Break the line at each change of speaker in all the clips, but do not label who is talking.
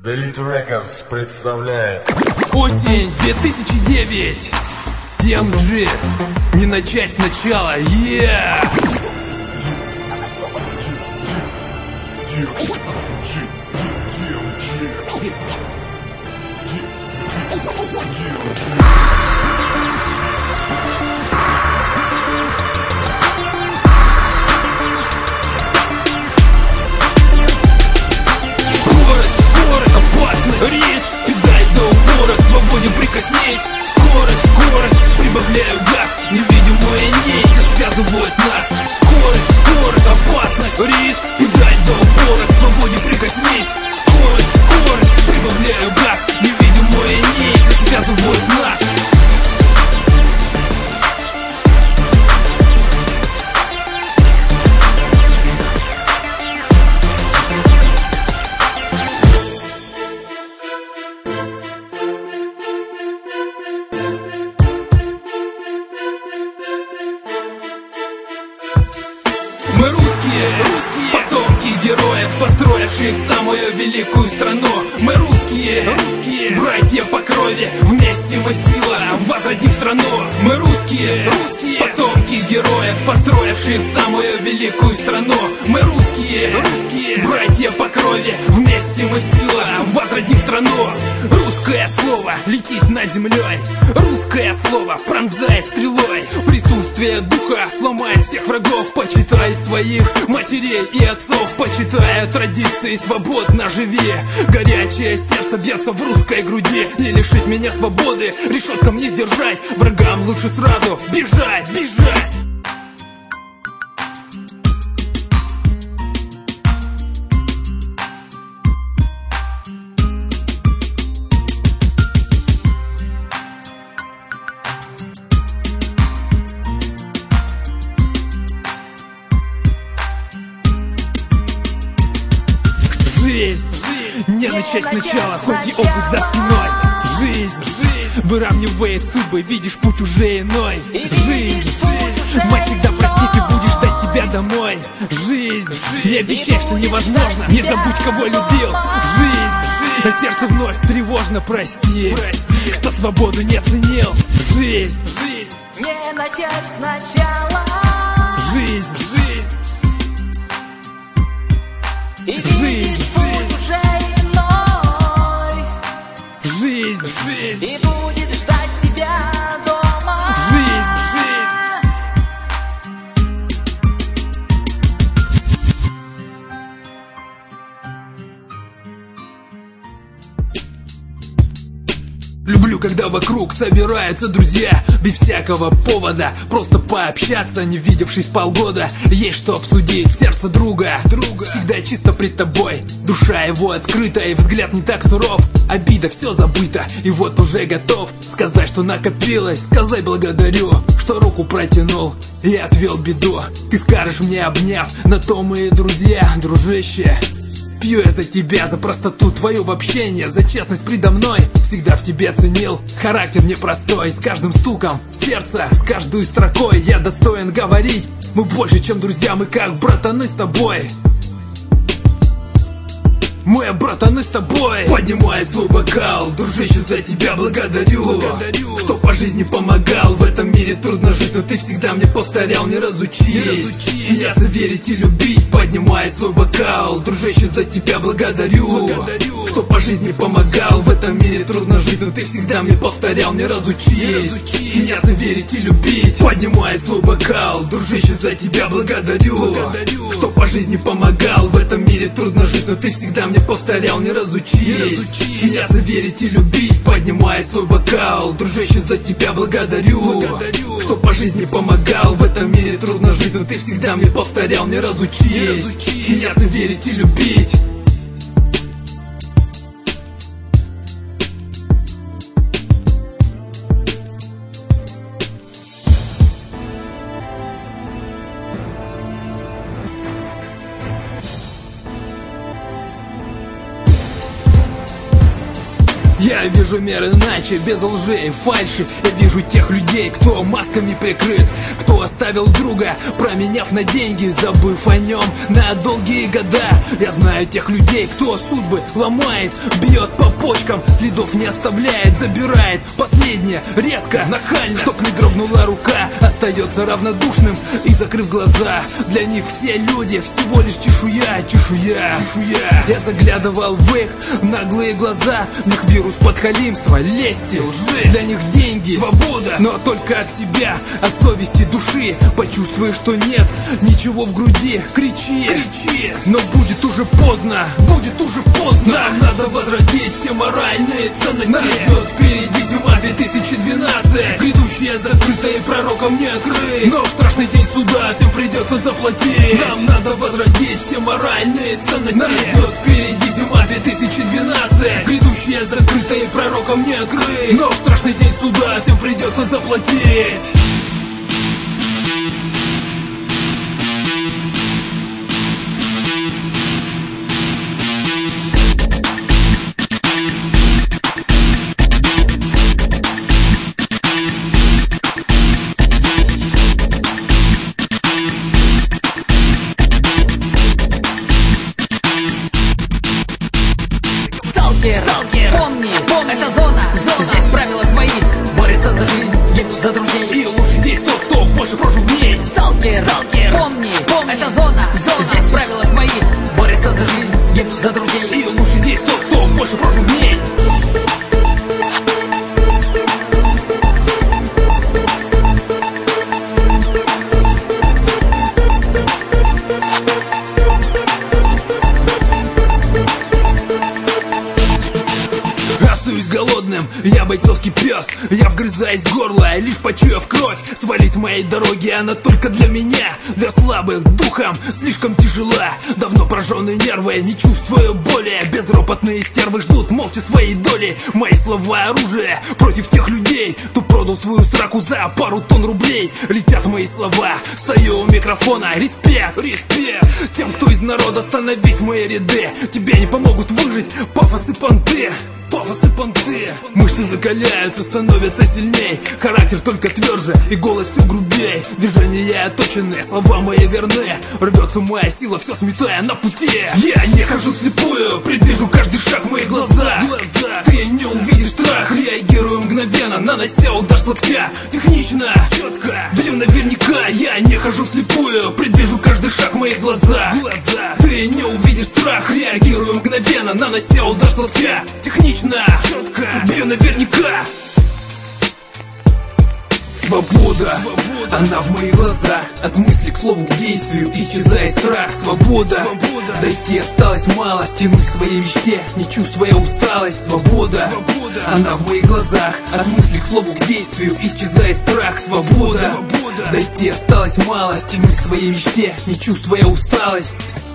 Delete Records представляет
осень 2009. DMG. Не начать сначала. Скорость, опасность, риск. Педаль до упора, к свободе прикоснись. Скорость, прибавляю газ. Невидимые нити связывают нас. Скорость, опасность, риск. Педаль до упора, к свободе прикоснись. Скорость, прибавляю газ. Невидимые нити связывают нас. Мы русские, потомки героев, построивших самую великую страну. Мы русские, братья по крови, вместе мы сила, возродим страну. Мы русские, потомки героев, построивших самую великую страну. Мы русские, братья по крови, вместе мы сила, возродим страну. Русское слово летит над землей, русское слово пронзает стрелой. Присутствие духа сломает всех врагов. Почитай своих матерей и отцов, почитай традиции, свободно живи. Горячее сердце бьется в русской груди. Не лишить меня свободы, решеткам не сдержать. Врагам лучше сразу бежать. Жизнь, не начать сначала, хоть и опыт за спиной. Жизнь, выравнивает судьбы, видишь путь уже иной. Жизнь, мать всегда простит и будет ждать тебя домой. Жизнь, не обещай, что невозможно, не забудь, кого любил. Жизнь, а сердце вновь тревожно, прости, кто свободу не ценил. Жизнь,
не начать сначала.
Жизнь,
и видишь путь уже иной.
Жизнь,
и будет ждать тебя дома.
Жизнь. Люблю, когда вокруг собираются друзья, без всякого повода, просто пообщаться, не видевшись полгода. Есть что обсудить, сердце друга всегда чисто пред тобой. Душа его открыта и взгляд не так суров. Обида, все забыто, и вот уже готов сказать, что накопилось. Сказать благодарю, что руку протянул и отвел беду. Ты скажешь мне, обняв, на то мы и друзья, дружище. Пью я за тебя, за простоту твою в общении, за честность предо мной. Всегда в тебе ценил, характер непростой. С каждым стуком сердца, с каждой строкой я достоин говорить. Мы больше, чем друзья, мы как братаны с тобой. Мы братаны с тобой. Поднимай свой бокал, дружище, за тебя благодарю. Кто по жизни помогал, в этом мире трудно жить, но ты всегда мне повторял, не разучись смеяться, верить и любить. Поднимай свой бокал, дружище, за тебя благодарю. Кто по жизни помогал, в этом мире трудно жить, но ты всегда мне повторял, не разучись смеяться, верить и любить. Поднимай свой бокал, дружище, за тебя благодарю. Кто по жизни помогал, в этом мире трудно жить, но ты всегда мне повторял, не разучись смеяться, верить и любить. Поднимай свой бокал, дружище, за тебя благодарю. Кто по жизни помогал, в этом мире трудно жить, но ты всегда мне повторял, не разучись смеяться, верить и любить. Я вижу мир иначе, без лжи и фальши. Я вижу Ненавижу тех людей, кто масками прикрыт, кто оставил друга, променяв на деньги, забыв о нем на долгие года. Я знаю тех людей, кто судьбы ломает, бьет по почкам, следов не оставляет, забирает последнее резко, нахально. Чтоб не дрогнула рука, остается равнодушным и закрыв глаза. Для них все люди всего лишь чешуя, чешуя, чешуя. Я заглядывал в их наглые глаза, в них вирус подхалимства, лести, лжи. Для них деньги, свобода, но только от себя, от совести, души. Почувствуешь, что нет ничего в груди, кричи, кричи. Но будет уже поздно, будет уже поздно. Нам надо возродить все моральные ценности. Нас ждет впереди зима 2012, грядущая закрытая пророком не открыть. Но в страшный день суда всем придется заплатить. Нам надо возродить все моральные ценности. Нас ждет впереди зима 2012, грядущая закрытая пророком не открыть. Но в страшный день суда всем придется заплатить.
Помни, это зона, здесь правила свои. Борется за жизнь, гибнут за друзей.
И лучше здесь тот, кто больше прожил дней.
Сталкер, помни, это зона, здесь правила свои. Борется за жизнь, гибнут за друзей.
И лучше здесь тот, кто больше прожил дней. Голодным, я бойцовский пес, я вгрызаюсь в горло, лишь почуяв кровь. Свалить с моей дороги, она только для меня, для слабых духом слишком тяжела. Давно прожженные нервы, не чувствую боли. Безропотные стервы ждут молча своей доли. Мои слова оружие против тех людей, кто продал свою сраку за пару тонн рублей. Летят мои слова, стою у микрофона. Респект, респект тем, кто из народа, становись в мои ряды. Тебе не помогут выжить пафос и понты. Пафос и понты. Мышцы закаляются, становятся сильней. Характер только тверже и голос все грубей. Движения оточены, слова мои верны. Рвется моя сила, все сметая на пути. Я не хожу вслепую, предвижу каждый шаг в мои глаза. Ты не увидишь страх, реагирую мгновенно, нанося удар с локтя. Технично, четко, бью наверняка. Я не хожу вслепую, предвижу каждый шаг в мои глаза. Ты не увидишь страх, реагирую мгновенно, нанося удар с локтя. Технично, четко, бью наверняка. Свобода, она в моих глазах. От мысли к слову, к действию исчезает страх. Свобода, дойти осталось мало. Стянуть к своей мечте, не чувствуя усталость. Свобода, она в моих глазах. От мысли к слову, к действию исчезает страх. Свобода, дойти осталось мало. Стянуть к своей мечте, не чувствуя усталость.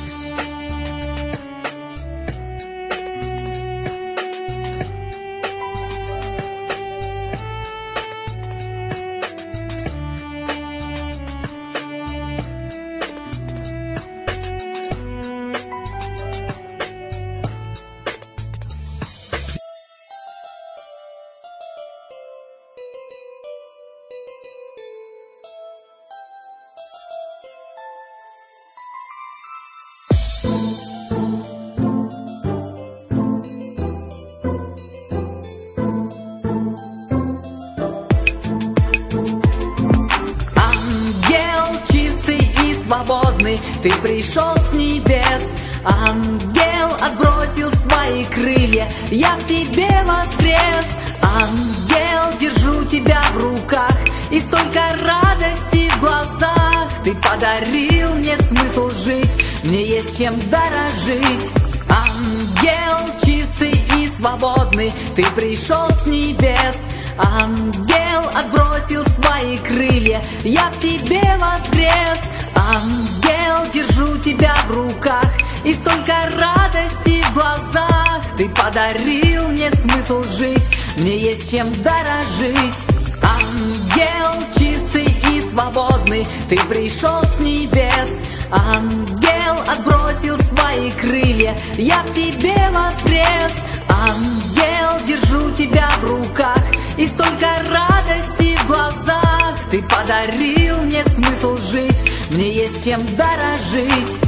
Свободный, ты пришел с небес. Ангел отбросил свои крылья, я в тебе воскрес. Ангел, держу тебя в руках, и столько радости в глазах. Ты подарил мне смысл жить, мне есть чем дорожить. Ангел чистый и свободный, ты пришел с небес. Ангел отбросил свои крылья, я в тебе воскрес. Ангел, держу тебя в руках, и столько радости в глазах. Ты подарил мне смысл жить, мне есть чем дорожить. Ангел чистый и свободный, ты пришел с небес. Ангел отбросил свои крылья, я в тебе воскрес. Ангел, держу тебя в руках, и столько радости подарил мне смысл жить, мне есть чем дорожить.